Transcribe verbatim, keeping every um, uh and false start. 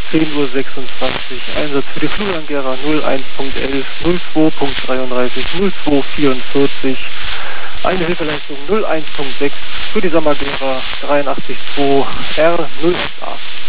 zehn Uhr sechsundzwanzig. Einsatz für die Flugangera null eins Punkt elf, null zwei Punkt dreiunddreißig, null zwei vierundvierzig. Eine Hilfeleistung null eins Punkt sechs für die Samagera dreiundachtzig zwei R null acht.